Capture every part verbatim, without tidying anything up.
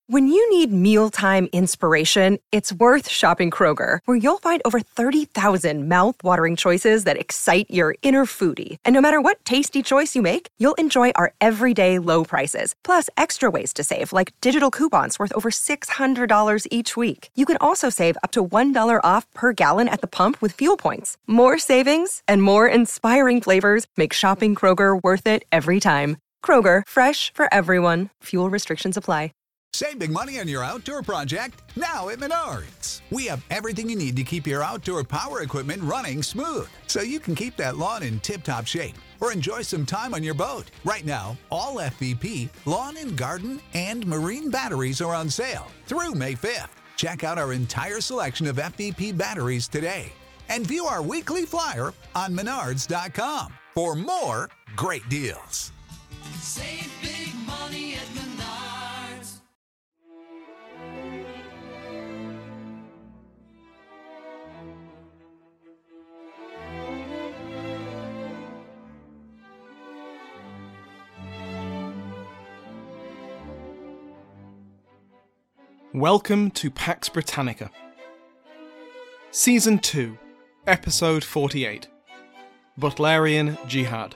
When you need mealtime inspiration, it's worth shopping Kroger, where you'll find over thirty thousand mouth-watering choices that excite your inner foodie. And no matter what tasty choice you make, you'll enjoy our everyday low prices, plus extra ways to save, like digital coupons worth over six hundred dollars each week. You can also save up to one dollar off per gallon at the pump with fuel points. More savings and more inspiring flavors make shopping Kroger worth it every time. Kroger, fresh for everyone. Fuel restrictions apply. Save big money on your outdoor project now at Menards. We have everything you need to keep your outdoor power equipment running smooth, so you can keep that lawn in tip-top shape or enjoy some time on your boat. Right now, all F V P, lawn and garden, and marine batteries are on sale through May fifth. Check out our entire selection of F V P batteries today and view our weekly flyer on menards dot com for more great deals. Save big money at Menards. Welcome to Pax Britannica. Season two, Episode forty-eight, Butlerian Jihad.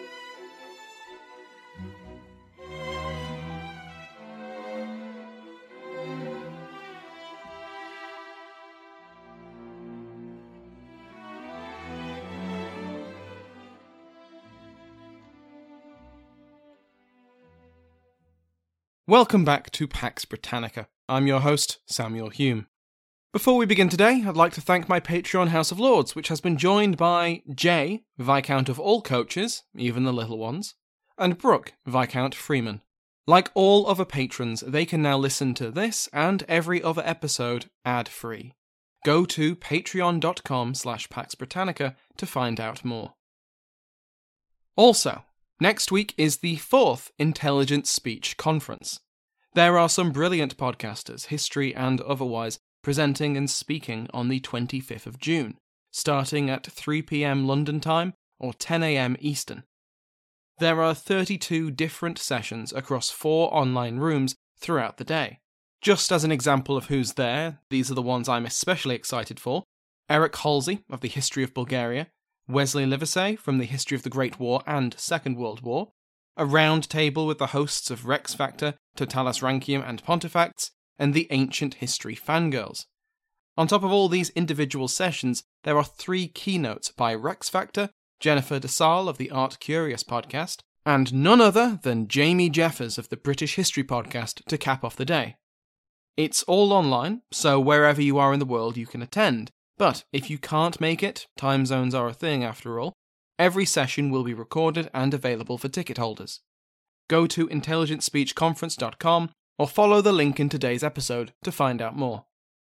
Welcome back to Pax Britannica. I'm your host, Samuel Hume. Before we begin today, I'd like to thank my Patreon House of Lords, which has been joined by Jay, Viscount of all coaches, even the little ones, and Brooke, Viscount Freeman. Like all other patrons, they can now listen to this and every other episode ad-free. Go to patreon.com slash Pax Britannica to find out more. Also, next week is the fourth Intelligent Speech Conference. There are some brilliant podcasters, history and otherwise, presenting and speaking on the twenty-fifth of June, starting at three p.m. London time or ten a.m. Eastern. There are thirty-two different sessions across four online rooms throughout the day. Just as an example of who's there, these are the ones I'm especially excited for: Eric Halsey of the History of Bulgaria, Wesley Livesey from the History of the Great War and Second World War, a round table with the hosts of Rex Factor, Totalis Rankium and Pontifacts, and the Ancient History Fangirls. On top of all these individual sessions, there are three keynotes by Rex Factor, Jennifer DeSalle of the Art Curious podcast, and none other than Jamie Jeffers of the British History podcast to cap off the day. It's all online, so wherever you are in the world you can attend, but if you can't make it, time zones are a thing after all, every session will be recorded and available for ticket holders. Go to intelligent speech conference dot com or follow the link in today's episode to find out more.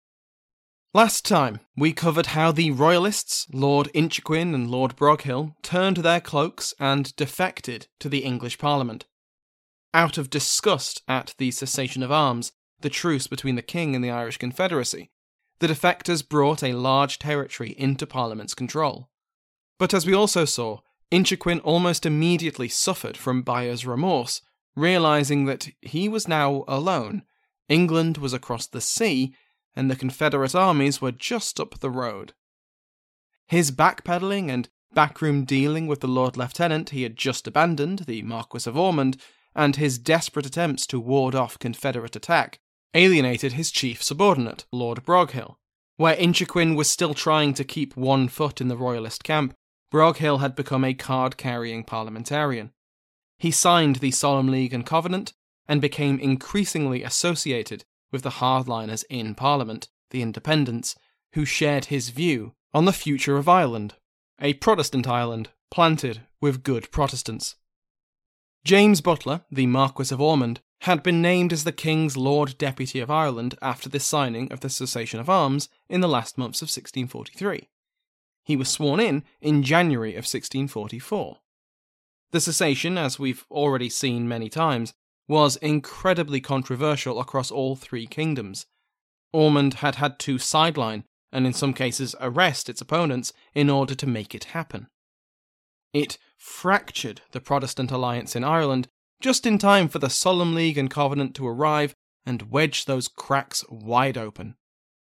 Last time, we covered how the Royalists, Lord Inchiquin and Lord Broghill, turned their cloaks and defected to the English Parliament. Out of disgust at the cessation of arms, the truce between the King and the Irish Confederacy, the defectors brought a large territory into Parliament's control. But as we also saw, Inchiquin almost immediately suffered from buyer's remorse, realising that he was now alone, England was across the sea, and the Confederate armies were just up the road. His backpedalling and backroom dealing with the Lord Lieutenant he had just abandoned, the Marquis of Ormond, and his desperate attempts to ward off Confederate attack, alienated his chief subordinate, Lord Broghill. Where Inchiquin was still trying to keep one foot in the Royalist camp, Broghill had become a card-carrying parliamentarian. He signed the Solemn League and Covenant, and became increasingly associated with the hardliners in Parliament, the Independents, who shared his view on the future of Ireland, a Protestant Ireland planted with good Protestants. James Butler, the Marquis of Ormond, had been named as the King's Lord Deputy of Ireland after the signing of the cessation of arms in the last months of sixteen forty-three. He was sworn in in January of sixteen forty-four. The cessation, as we've already seen many times, was incredibly controversial across all three kingdoms. Ormond had had to sideline, and in some cases arrest its opponents in order to make it happen. It fractured the Protestant alliance in Ireland just in time for the Solemn League and Covenant to arrive and wedge those cracks wide open.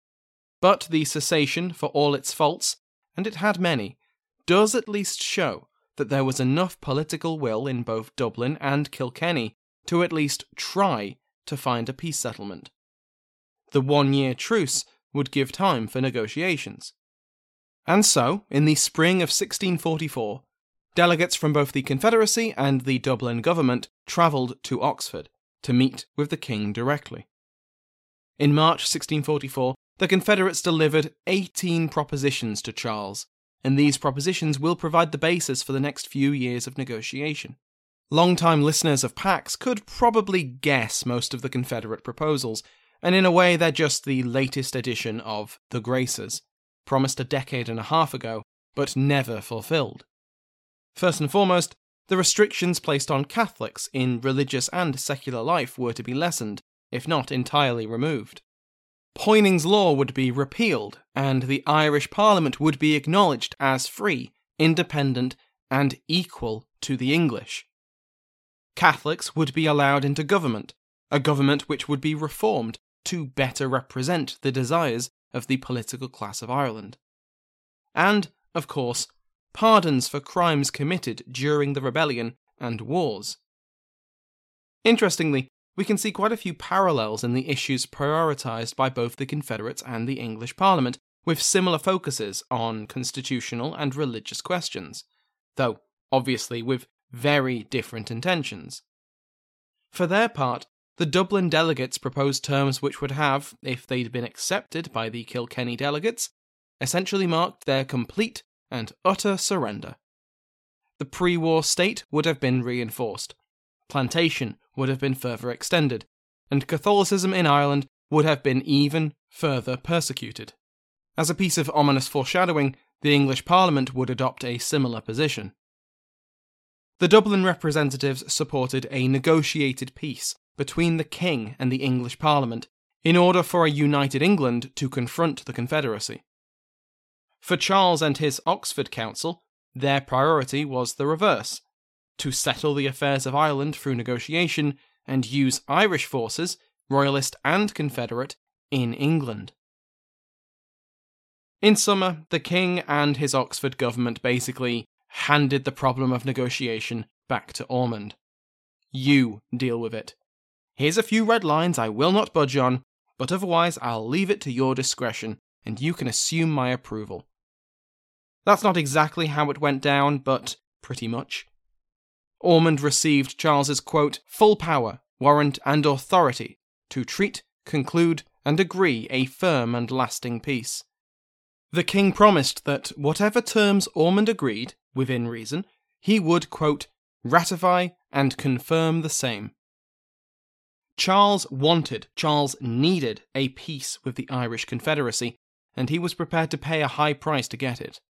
But the cessation, for all its faults, and it had many, does at least show that there was enough political will in both Dublin and Kilkenny to at least try to find a peace settlement. The one-year truce would give time for negotiations. And so, in the spring of sixteen forty-four, delegates from both the Confederacy and the Dublin government travelled to Oxford to meet with the king directly. In March sixteen forty-four, the Confederates delivered eighteen propositions to Charles, and these propositions will provide the basis for the next few years of negotiation. Long-time listeners of Pax could probably guess most of the Confederate proposals, and in a way they're just the latest edition of the Graces, promised a decade and a half ago, but never fulfilled. First and foremost, the restrictions placed on Catholics in religious and secular life were to be lessened, if not entirely removed. Poyning's law would be repealed, and the Irish Parliament would be acknowledged as free, independent, and equal to the English. Catholics would be allowed into government, a government which would be reformed to better represent the desires of the political class of Ireland. And, of course, pardons for crimes committed during the rebellion and wars. Interestingly, we can see quite a few parallels in the issues prioritised by both the Confederates and the English Parliament, with similar focuses on constitutional and religious questions, though obviously with very different intentions. For their part, the Dublin delegates proposed terms which would have, if they'd been accepted by the Kilkenny delegates, essentially marked their complete and utter surrender. The pre-war state would have been reinforced, plantation would have been further extended, and Catholicism in Ireland would have been even further persecuted. As a piece of ominous foreshadowing, the English Parliament would adopt a similar position. The Dublin representatives supported a negotiated peace between the King and the English Parliament in order for a united England to confront the Confederacy. For Charles and his Oxford Council, their priority was the reverse: to settle the affairs of Ireland through negotiation and use Irish forces, Royalist and Confederate, in England. In summer, the King and his Oxford government basically handed the problem of negotiation back to Ormond. You deal with it. Here's a few red lines I will not budge on, but otherwise I'll leave it to your discretion, and you can assume my approval. That's not exactly how it went down, but pretty much. Ormond received Charles's, quote, full power, warrant and authority to treat, conclude and agree a firm and lasting peace. The king promised that whatever terms Ormond agreed, within reason, he would, quote, ratify and confirm the same. Charles wanted, Charles needed a peace with the Irish Confederacy, and he was prepared to pay a high price to get it.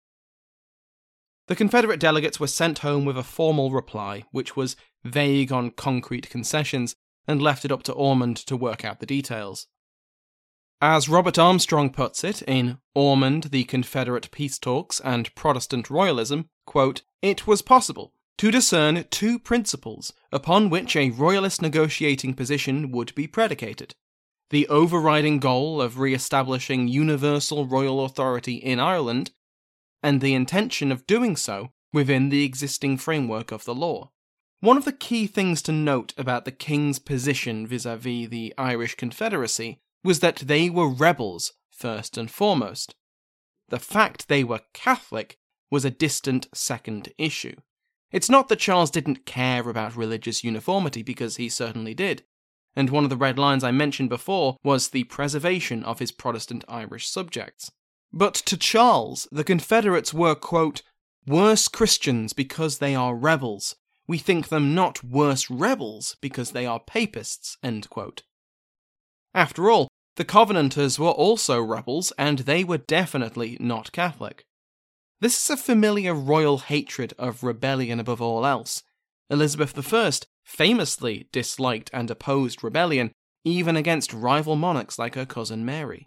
The Confederate delegates were sent home with a formal reply, which was vague on concrete concessions, and left it up to Ormond to work out the details. As Robert Armstrong puts it in Ormond, the Confederate Peace Talks and Protestant Royalism, quote, it was possible to discern two principles upon which a Royalist negotiating position would be predicated: the overriding goal of re-establishing universal royal authority in Ireland, and the intention of doing so within the existing framework of the law. One of the key things to note about the King's position vis-à-vis the Irish Confederacy was that they were rebels, first and foremost. The fact they were Catholic was a distant second issue. It's not that Charles didn't care about religious uniformity, because he certainly did, and one of the red lines I mentioned before was the preservation of his Protestant Irish subjects. But to Charles, the Confederates were, quote, worse Christians because they are rebels. We think them not worse rebels because they are papists, end quote. After all, the Covenanters were also rebels, and they were definitely not Catholic. This is a familiar royal hatred of rebellion above all else. Elizabeth the First famously disliked and opposed rebellion, even against rival monarchs like her cousin Mary.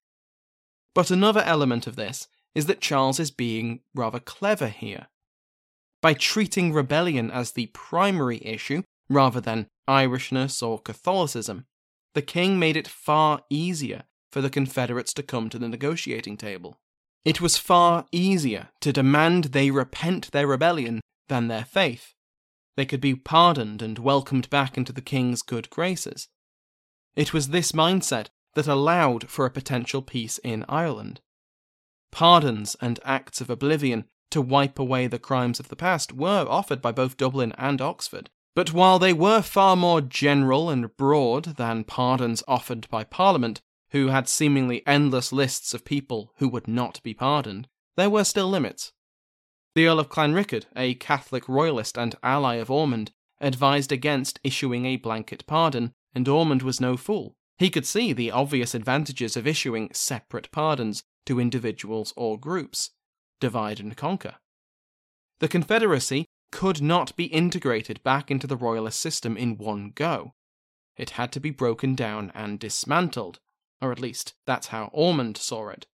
But another element of this is that Charles is being rather clever here. By treating rebellion as the primary issue, rather than Irishness or Catholicism, the king made it far easier for the Confederates to come to the negotiating table. It was far easier to demand they repent their rebellion than their faith. They could be pardoned and welcomed back into the king's good graces. It was this mindset that allowed for a potential peace in Ireland. Pardons and acts of oblivion to wipe away the crimes of the past were offered by both Dublin and Oxford, but while they were far more general and broad than pardons offered by Parliament, who had seemingly endless lists of people who would not be pardoned, there were still limits. The Earl of Clanrickard, a Catholic royalist and ally of Ormond, advised against issuing a blanket pardon, and Ormond was no fool. He could see the obvious advantages of issuing separate pardons to individuals or groups. Divide and conquer. The Confederacy could not be integrated back into the royalist system in one go. It had to be broken down and dismantled, or at least that's how Ormond saw it.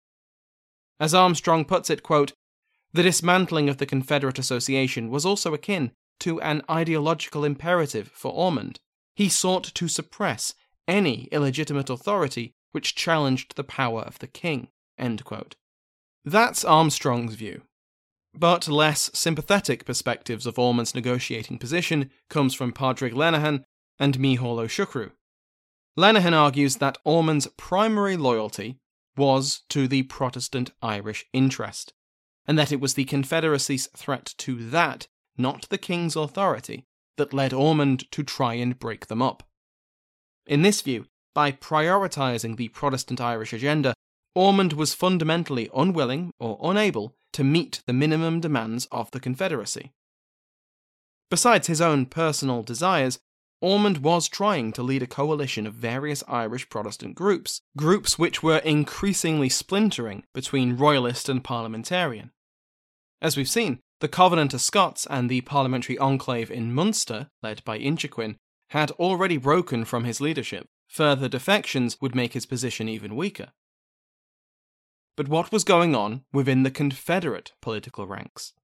As Armstrong puts it, quote, "The dismantling of the Confederate Association was also akin to an ideological imperative for Ormond. He sought to suppress any illegitimate authority which challenged the power of the king." End quote. That's Armstrong's view. But less sympathetic perspectives of Ormond's negotiating position comes from Pádraig Lenihan and Mícheál Ó Siochrú. Lenihan argues that Ormond's primary loyalty was to the Protestant Irish interest, and that it was the Confederacy's threat to that, not the king's authority, that led Ormond to try and break them up. In this view, by prioritising the Protestant Irish agenda, Ormond was fundamentally unwilling or unable to meet the minimum demands of the Confederacy. Besides his own personal desires, Ormond was trying to lead a coalition of various Irish Protestant groups, groups which were increasingly splintering between royalist and parliamentarian. As we've seen, the Covenanter Scots and the parliamentary enclave in Munster, led by Inchiquin, had already broken from his leadership. Further defections would make his position even weaker. But what was going on within the Confederate political ranks?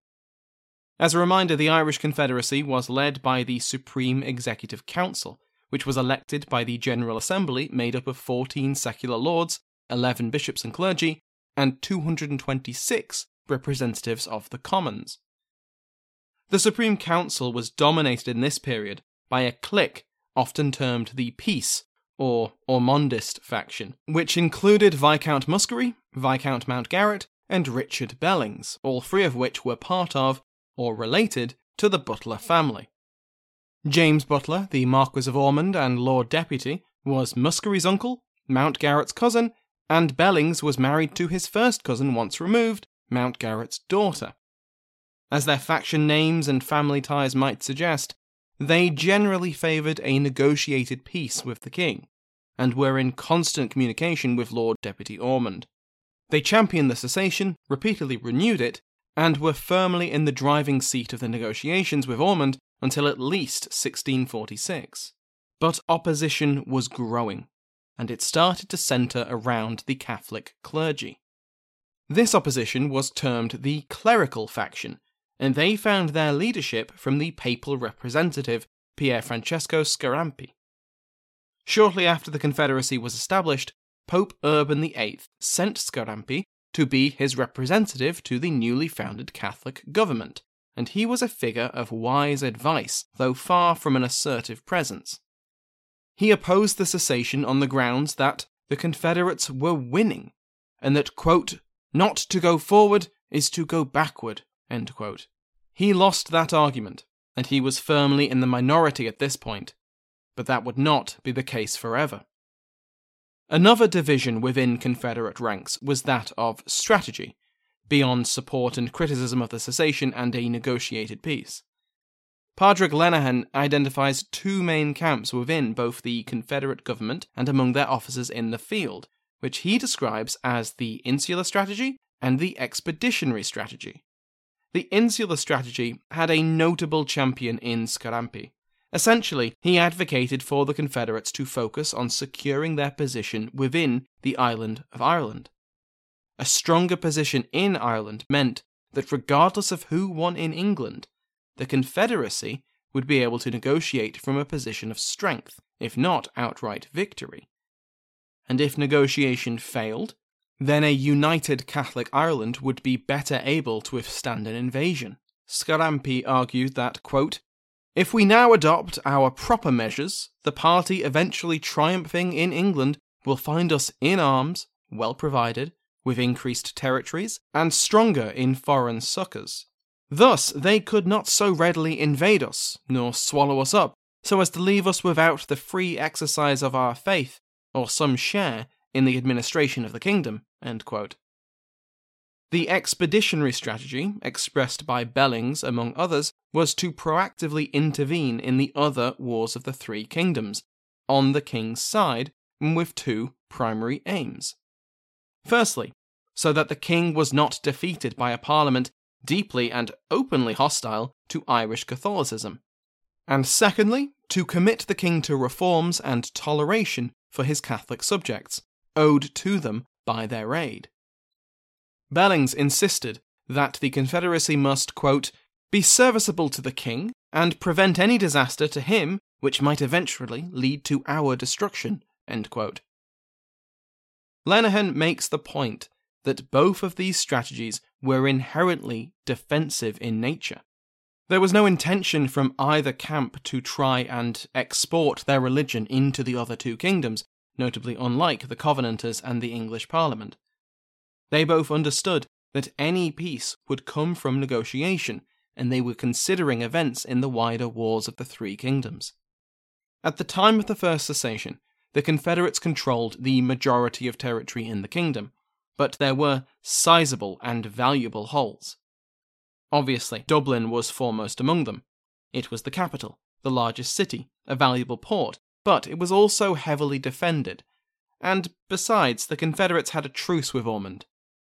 As a reminder, the Irish Confederacy was led by the Supreme Executive Council, which was elected by the General Assembly made up of fourteen secular lords, eleven bishops and clergy, and two hundred twenty-six representatives of the Commons. The Supreme Council was dominated in this period by a clique often termed the Peace, or Ormondist faction, which included Viscount Muskerry, Viscount Mountgarrett, and Richard Bellings, all three of which were part of, or related to, the Butler family. James Butler, the Marquis of Ormond and Lord Deputy, was Muskerry's uncle, Mountgarrett's cousin, and Bellings was married to his first cousin once removed, Mountgarrett's daughter. As their faction names and family ties might suggest, they generally favoured a negotiated peace with the king, and were in constant communication with Lord Deputy Ormond. They championed the cessation, repeatedly renewed it, and were firmly in the driving seat of the negotiations with Ormond until at least sixteen forty-six. But opposition was growing, and it started to centre around the Catholic clergy. This opposition was termed the clerical faction, and they found their leadership from the papal representative Pier Francesco Scarampi. Shortly after the Confederacy was established, Pope Urban the Eighth sent Scarampi to be his representative to the newly founded Catholic government, and he was a figure of wise advice, though far from an assertive presence. He opposed the cessation on the grounds that the Confederates were winning, and that, quote, "not to go forward is to go backward," end quote. He lost that argument, and he was firmly in the minority at this point, but that would not be the case forever. Another division within Confederate ranks was that of strategy, beyond support and criticism of the cessation and a negotiated peace. Pádraig Lenihan identifies two main camps within both the Confederate government and among their officers in the field, which he describes as the insular strategy and the expeditionary strategy. The insular strategy had a notable champion in Scarampi. Essentially, he advocated for the Confederates to focus on securing their position within the island of Ireland. A stronger position in Ireland meant that regardless of who won in England, the Confederacy would be able to negotiate from a position of strength, if not outright victory. And if negotiation failed, then a united Catholic Ireland would be better able to withstand an invasion. Scarampi argued that, quote, "If we now adopt our proper measures, the party eventually triumphing in England will find us in arms, well provided, with increased territories, and stronger in foreign succours. Thus they could not so readily invade us, nor swallow us up, so as to leave us without the free exercise of our faith, or some share in the administration of the kingdom." End quote. The expeditionary strategy, expressed by Bellings among others, was to proactively intervene in the other wars of the three kingdoms, on the king's side, with two primary aims. Firstly, so that the king was not defeated by a parliament deeply and openly hostile to Irish Catholicism, and secondly, to commit the king to reforms and toleration for his Catholic subjects, owed to them by their aid. Bellings insisted that the Confederacy must, quote, "be serviceable to the king, and prevent any disaster to him which might eventually lead to our destruction." End quote. Lenihan makes the point that both of these strategies were inherently defensive in nature. There was no intention from either camp to try and export their religion into the other two kingdoms, notably unlike the Covenanters and the English Parliament. They both understood that any peace would come from negotiation, and they were considering events in the wider wars of the three kingdoms. At the time of the First Cessation, the Confederates controlled the majority of territory in the kingdom, but there were sizable and valuable holds. Obviously, Dublin was foremost among them. It was the capital, the largest city, a valuable port, but it was also heavily defended, and besides, the Confederates had a truce with Ormond.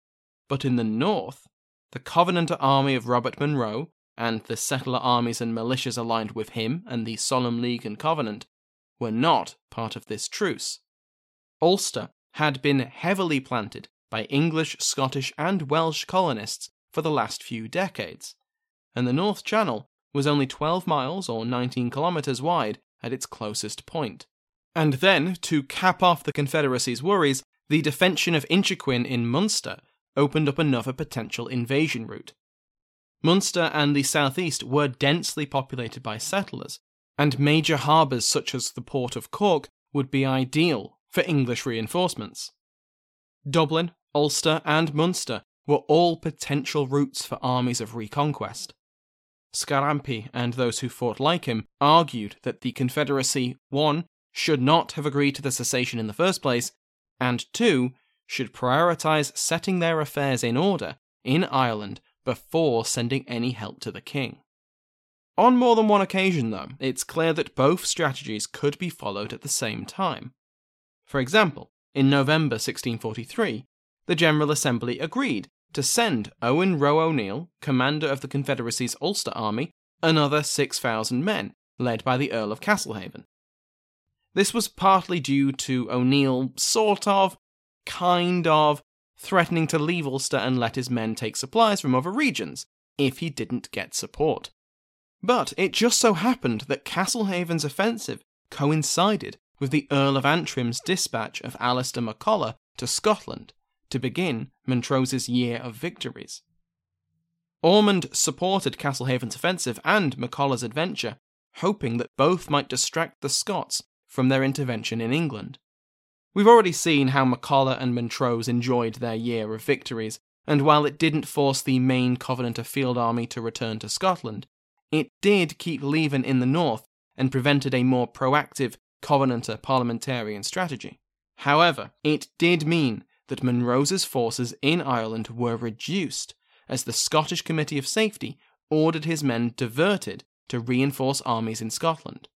But in the north, the Covenanter army of Robert Monroe, and the settler armies and militias aligned with him and the Solemn League and Covenant, were not part of this truce. Ulster had been heavily planted by English, Scottish, and Welsh colonists for the last few decades, and the North Channel was only twelve miles or nineteen kilometres wide at its closest point. And then, to cap off the Confederacy's worries, the defension of Inchiquin in Munster opened up another potential invasion route. Munster and the southeast were densely populated by settlers, and major harbours such as the port of Cork would be ideal for English reinforcements. Dublin, Ulster, and Munster were all potential routes for armies of reconquest. Scarampi and those who fought like him argued that the Confederacy, one, should not have agreed to the cessation in the first place, and two, should prioritise setting their affairs in order in Ireland before sending any help to the king. On more than one occasion, though, it's clear that both strategies could be followed at the same time. For example, in November sixteen forty-three, the General Assembly agreed to send Owen Roe O'Neill, commander of the Confederacy's Ulster army, another six thousand men, led by the Earl of Castlehaven. This was partly due to O'Neill sort of, kind of, threatening to leave Ulster and let his men take supplies from other regions, if he didn't get support. But it just so happened that Castlehaven's offensive coincided with the Earl of Antrim's dispatch of Alistair MacColla to Scotland to begin Montrose's year of victories. Ormond supported Castlehaven's offensive and MacColla's adventure, hoping that both might distract the Scots from their intervention in England. We've already seen how MacColla and Montrose enjoyed their year of victories, and while it didn't force the main Covenanter field army to return to Scotland, it did keep Leven in the north and prevented a more proactive Covenanter parliamentarian strategy. However, it did mean that Monrose's forces in Ireland were reduced, as the Scottish Committee of Safety ordered his men diverted to reinforce armies in Scotland.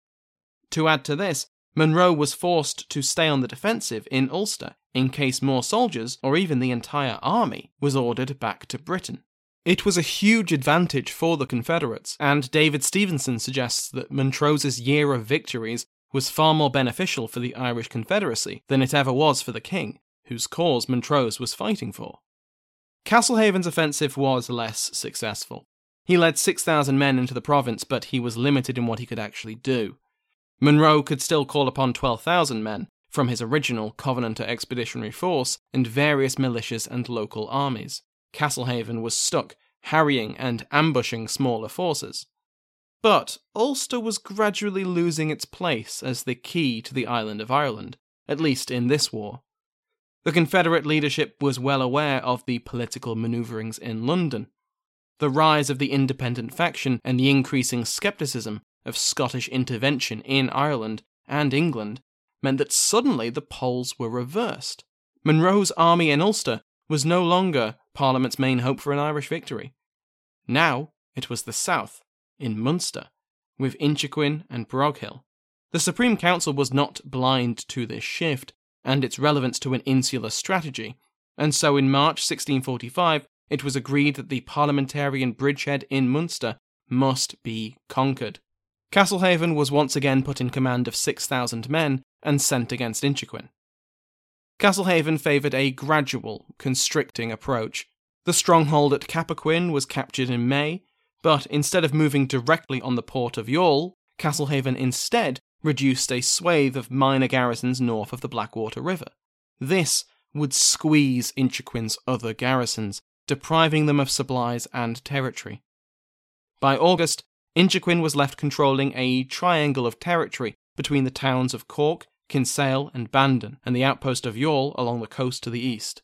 To add to this, Monroe was forced to stay on the defensive in Ulster in case more soldiers, or even the entire army, was ordered back to Britain. It was a huge advantage for the Confederates, and David Stevenson suggests that Montrose's year of victories was far more beneficial for the Irish Confederacy than it ever was for the king, whose cause Montrose was fighting for. Castlehaven's offensive was less successful. He led six thousand men into the province, but he was limited in what he could actually do. Monroe could still call upon twelve thousand men from his original Covenanter expeditionary force and various militias and local armies. Castlehaven was stuck, harrying and ambushing smaller forces. But Ulster was gradually losing its place as the key to the island of Ireland, at least in this war. The Confederate leadership was well aware of the political manoeuvrings in London. The rise of the independent faction and the increasing scepticism of Scottish intervention in Ireland and England meant that suddenly the poles were reversed. Monroe's army in Ulster was no longer Parliament's main hope for an Irish victory. Now it was the South, in Munster, with Inchiquin and Broghill. The Supreme Council was not blind to this shift and its relevance to an insular strategy, and so in March sixteen forty-five it was agreed that the parliamentarian bridgehead in Munster must be conquered. Castlehaven was once again put in command of six thousand men and sent against Inchiquin. Castlehaven favoured a gradual, constricting approach. The stronghold at Cappoquin was captured in May, but instead of moving directly on the port of Youghal, Castlehaven instead reduced a swathe of minor garrisons north of the Blackwater River. This would squeeze Inchiquin's other garrisons, depriving them of supplies and territory. By August, Inchiquin was left controlling a triangle of territory between the towns of Cork, Kinsale and Bandon, and the outpost of Youghal along the coast to the east.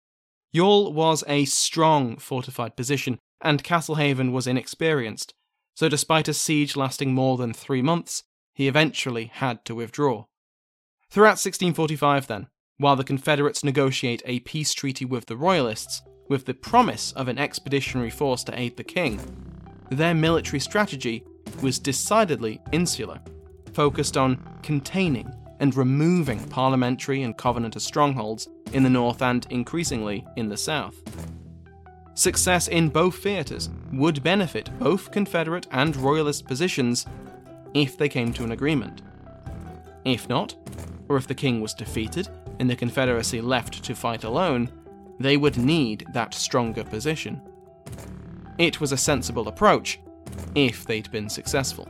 Youghal was a strong fortified position, and Castlehaven was inexperienced, so despite a siege lasting more than three months, he eventually had to withdraw. Throughout sixteen forty-five, then, while the Confederates negotiate a peace treaty with the Royalists, with the promise of an expeditionary force to aid the king, their military strategy was decidedly insular, focused on containing and removing parliamentary and Covenanter strongholds in the north and, increasingly, in the south. Success in both theatres would benefit both Confederate and Royalist positions if they came to an agreement. If not, or if the king was defeated and the Confederacy left to fight alone, they would need that stronger position. It was a sensible approach, if they'd been successful.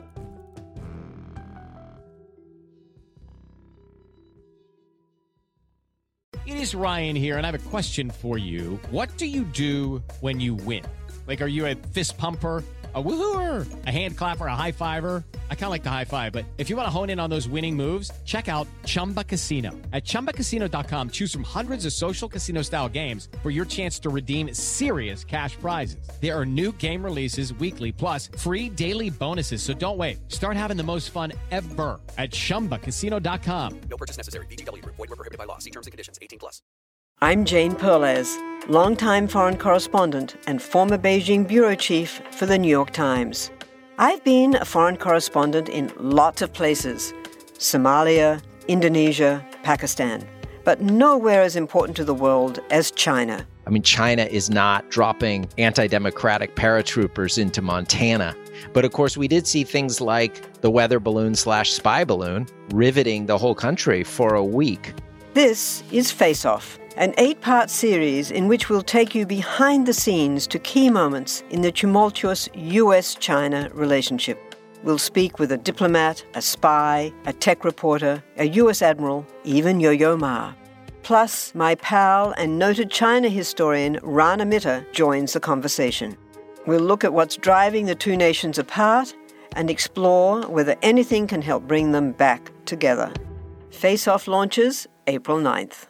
It is Ryan here, and I have a question for you. What do you do when you win? Like, are you a fist pumper, a woohooer, a hand clapper, a high fiver? I kind of like the high five, but if you want to hone in on those winning moves, check out Chumba Casino. At chumba casino dot com, choose from hundreds of social casino-style games for your chance to redeem serious cash prizes. There are new game releases weekly, plus free daily bonuses, so don't wait. Start having the most fun ever at chumba casino dot com. No purchase necessary. V G W Group. Void where prohibited by law. See terms and conditions. eighteen plus. I'm Jane Perlez, longtime foreign correspondent and former Beijing bureau chief for the New York Times. I've been a foreign correspondent in lots of places: Somalia, Indonesia, Pakistan, but nowhere as important to the world as China. I mean, China is not dropping anti-democratic paratroopers into Montana. But of course, we did see things like the weather balloon slash spy balloon riveting the whole country for a week. This is Face Off, an eight-part series in which we'll take you behind the scenes to key moments in the tumultuous U S China relationship. We'll speak with a diplomat, a spy, a tech reporter, a U S admiral, even Yo-Yo Ma. Plus, my pal and noted China historian Rana Mitter joins the conversation. We'll look at what's driving the two nations apart and explore whether anything can help bring them back together. Face Off launches April ninth.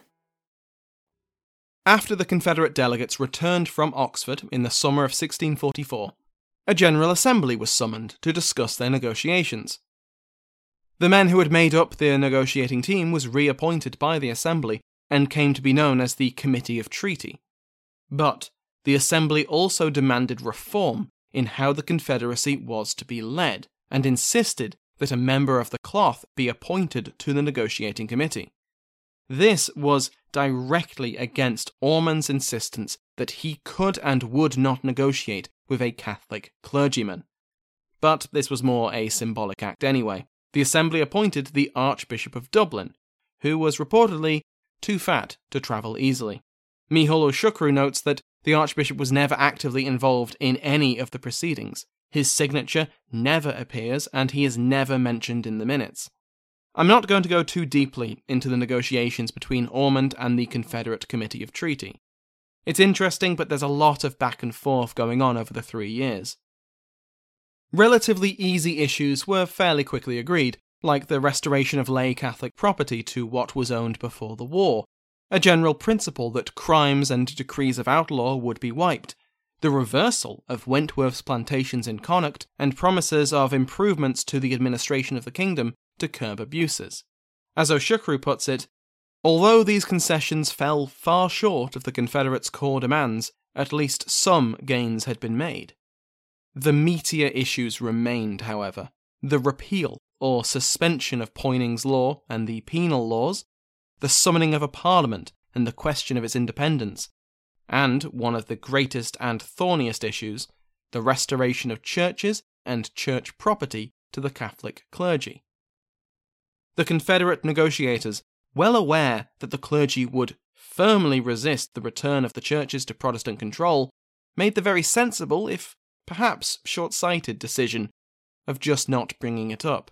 After the Confederate delegates returned from Oxford in the summer of sixteen forty-four, a General Assembly was summoned to discuss their negotiations. The men who had made up the negotiating team was reappointed by the Assembly and came to be known as the Committee of Treaty. But the Assembly also demanded reform in how the Confederacy was to be led, and insisted that a member of the cloth be appointed to the negotiating committee. This was directly against Ormond's insistence that he could and would not negotiate with a Catholic clergyman. But this was more a symbolic act anyway. The Assembly appointed the Archbishop of Dublin, who was reportedly too fat to travel easily. Micheál Ó Siochrú notes that The Archbishop was never actively involved in any of the proceedings. His signature never appears, and he is never mentioned in the minutes. I'm not going to go too deeply into the negotiations between Ormond and the Confederate Committee of Treaty. It's interesting, but there's a lot of back and forth going on over the three years. Relatively easy issues were fairly quickly agreed, like the restoration of lay Catholic property to what was owned before the war, a general principle that crimes and decrees of outlaw would be wiped, the reversal of Wentworth's plantations in Connaught, and promises of improvements to the administration of the kingdom to curb abuses. As Oshukru puts it, although these concessions fell far short of the Confederates' core demands, at least some gains had been made. The meatier issues remained, however: the repeal or suspension of Poyning's law and the penal laws, the summoning of a parliament and the question of its independence, and, one of the greatest and thorniest issues, the restoration of churches and church property to the Catholic clergy. The Confederate negotiators, well aware that the clergy would firmly resist the return of the churches to Protestant control, made the very sensible, if perhaps short-sighted, decision of just not bringing it up.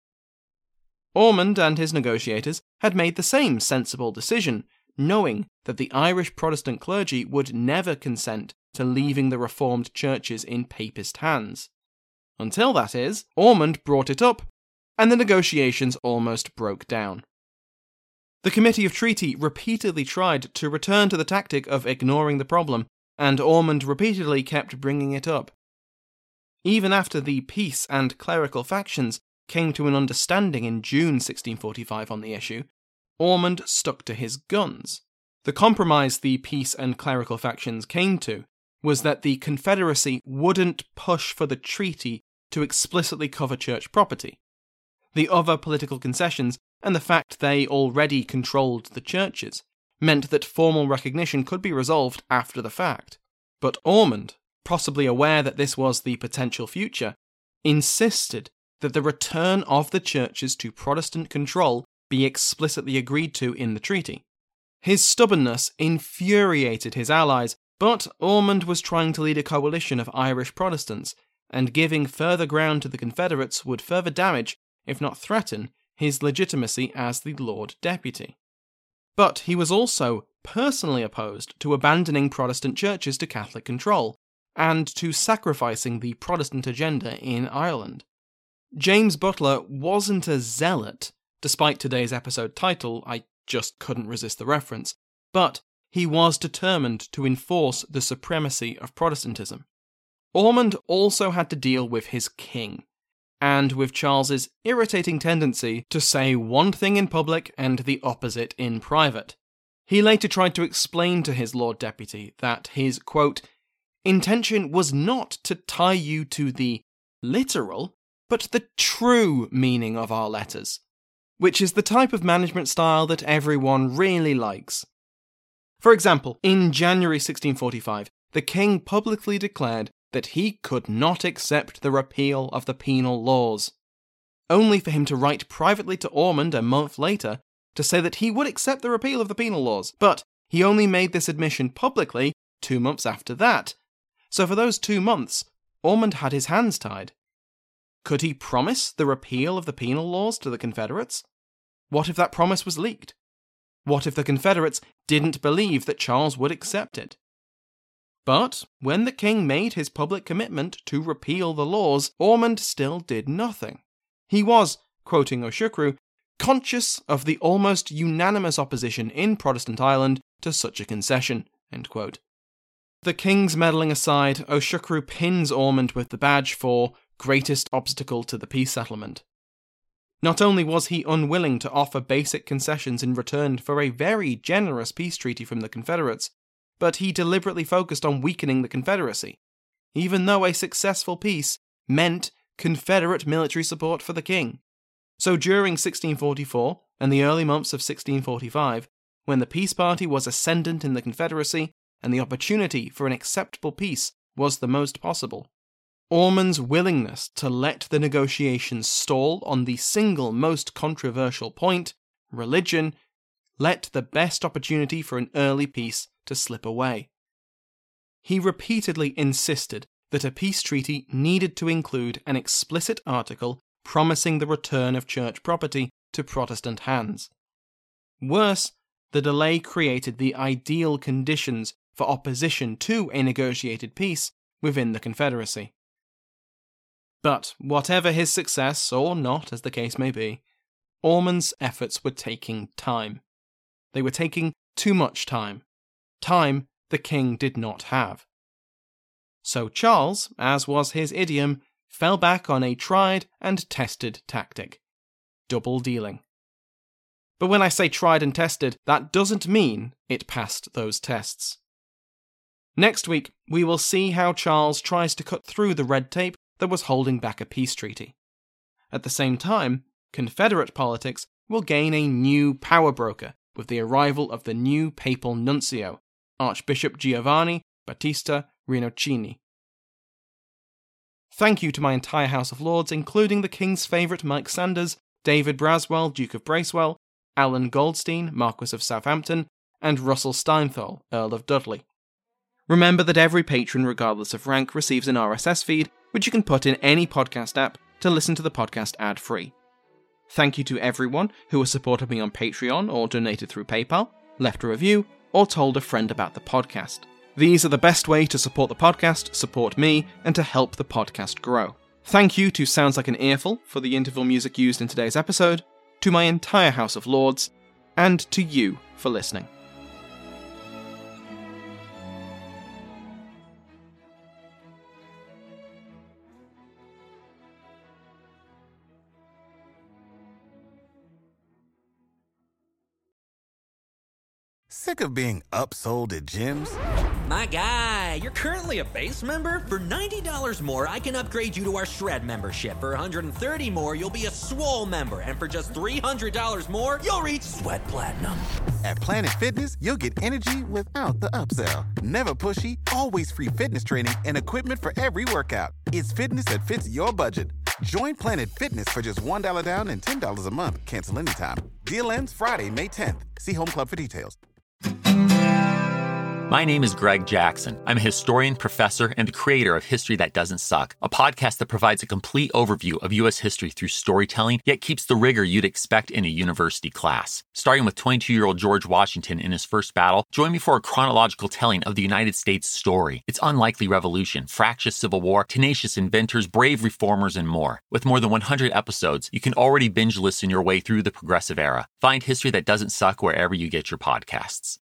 Ormond and his negotiators had made the same sensible decision, knowing that the Irish Protestant clergy would never consent to leaving the Reformed churches in Papist hands. Until, that is, Ormond brought it up, and the negotiations almost broke down. The Committee of Treaty repeatedly tried to return to the tactic of ignoring the problem, and Ormond repeatedly kept bringing it up. Even after the peace and clerical factions came to an understanding in June sixteen forty-five on the issue, Ormond stuck to his guns. The compromise the peace and clerical factions came to was that the Confederacy wouldn't push for the treaty to explicitly cover church property. The other political concessions, and the fact they already controlled the churches, meant that formal recognition could be resolved after the fact. But Ormond, possibly aware that this was the potential future, insisted that the return of the churches to Protestant control be explicitly agreed to in the treaty. His stubbornness infuriated his allies, but Ormond was trying to lead a coalition of Irish Protestants, and giving further ground to the Confederates would further damage, if not threaten, his legitimacy as the Lord Deputy. But he was also personally opposed to abandoning Protestant churches to Catholic control, and to sacrificing the Protestant agenda in Ireland. James Butler wasn't a zealot, despite today's episode title. I just couldn't resist the reference, but he was determined to enforce the supremacy of Protestantism. Ormond also had to deal with his king, and with Charles's irritating tendency to say one thing in public and the opposite in private. He later tried to explain to his Lord Deputy that his, quote, intention was not to tie you to the literal, but the true meaning of our letters, which is the type of management style that everyone really likes. For example, in January sixteen forty-five, the king publicly declared that he could not accept the repeal of the penal laws, only for him to write privately to Ormond a month later to say that he would accept the repeal of the penal laws, but he only made this admission publicly two months after that. So for those two months, Ormond had his hands tied. Could he promise the repeal of the penal laws to the Confederates? What if that promise was leaked? What if the Confederates didn't believe that Charles would accept it? But when the king made his public commitment to repeal the laws, Ormond still did nothing. He was, quoting Oshukru, conscious of the almost unanimous opposition in Protestant Ireland to such a concession, end quote. The king's meddling aside, Oshukru pins Ormond with the badge for greatest obstacle to the peace settlement. Not only was he unwilling to offer basic concessions in return for a very generous peace treaty from the Confederates, but he deliberately focused on weakening the Confederacy, even though a successful peace meant Confederate military support for the king. So during sixteen forty-four and the early months of sixteen forty-five, when the peace party was ascendant in the Confederacy and the opportunity for an acceptable peace was the most possible, Ormond's willingness to let the negotiations stall on the single most controversial point, religion, let the best opportunity for an early peace to slip away. he repeatedly insisted that a peace treaty needed to include an explicit article promising the return of church property to Protestant hands. Worse, the delay created the ideal conditions for opposition to a negotiated peace within the Confederacy. But whatever his success, or not as the case may be, Ormond's efforts were taking time. They were taking too much time. Time the king did not have. So Charles, as was his idiom, fell back on a tried and tested tactic: double dealing. But when I say tried and tested, that doesn't mean it passed those tests. Next week, we will see how Charles tries to cut through the red tape that was holding back a peace treaty. At the same time, Confederate politics will gain a new power broker with the arrival of the new papal nuncio, Archbishop Giovanni Battista Rinuccini. Thank you to my entire House of Lords, including the King's favourite Mike Sanders, David Braswell, Duke of Bracewell, Alan Goldstein, Marquess of Southampton, and Russell Steinthal, Earl of Dudley. Remember that every patron, regardless of rank, receives an R S S feed, which you can put in any podcast app to listen to the podcast ad-free. Thank you to everyone who has supported me on Patreon or donated through PayPal, left a review, or told a friend about the podcast. These are the best way to support the podcast, support me, and to help the podcast grow. Thank you to Sounds Like an Earful for the interval music used in today's episode, to my entire House of Lords, and to you for listening. Sick of being upsold at gyms? My guy, you're currently a base member? For ninety dollars more, I can upgrade you to our Shred membership. For one hundred thirty dollars more, you'll be a Swole member. And for just three hundred dollars more, you'll reach Sweat Platinum. At Planet Fitness, you'll get energy without the upsell. Never pushy, always free fitness training and equipment for every workout. It's fitness that fits your budget. Join Planet Fitness for just one dollar down and ten dollars a month. Cancel anytime. Deal ends Friday, May tenth. See Home Club for details. My name is Greg Jackson. I'm a historian, professor, and the creator of History That Doesn't Suck, a podcast that provides a complete overview of U S history through storytelling, yet keeps the rigor you'd expect in a university class. Starting with twenty-two-year-old George Washington in his first battle, join me for a chronological telling of the United States story, its unlikely revolution, fractious civil war, tenacious inventors, brave reformers, and more. With more than one hundred episodes, you can already binge listen your way through the progressive era. Find History That Doesn't Suck wherever you get your podcasts.